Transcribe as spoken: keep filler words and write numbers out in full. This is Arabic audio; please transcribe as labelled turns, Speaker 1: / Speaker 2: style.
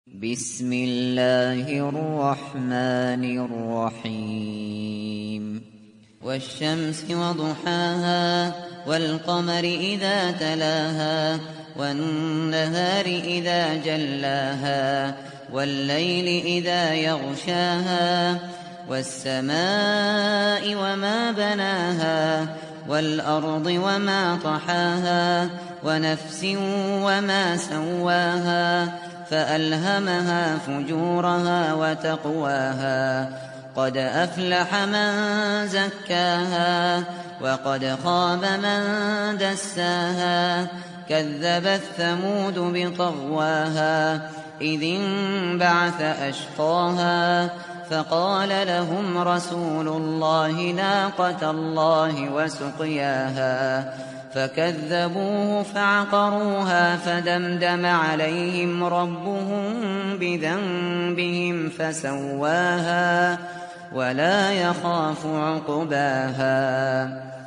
Speaker 1: بسم الله الرحمن الرحيم والشمس وضحاها والقمر إذا تلاها والنهار إذا جلاها والليل إذا يغشاها والسماء وما بناها والأرض وما طحاها ونفس وما سواها فألهمها فجورها وتقواها قد أفلح من زكاها وقد خاب من دساها كذبت ثمود بطغواها إذ انبعث أشقاها فقال لهم رسول الله ناقة الله وسقياها فكذبوه فعقروها فدمدم عليهم ربهم بذنبهم فسواها ولا يخاف عقباها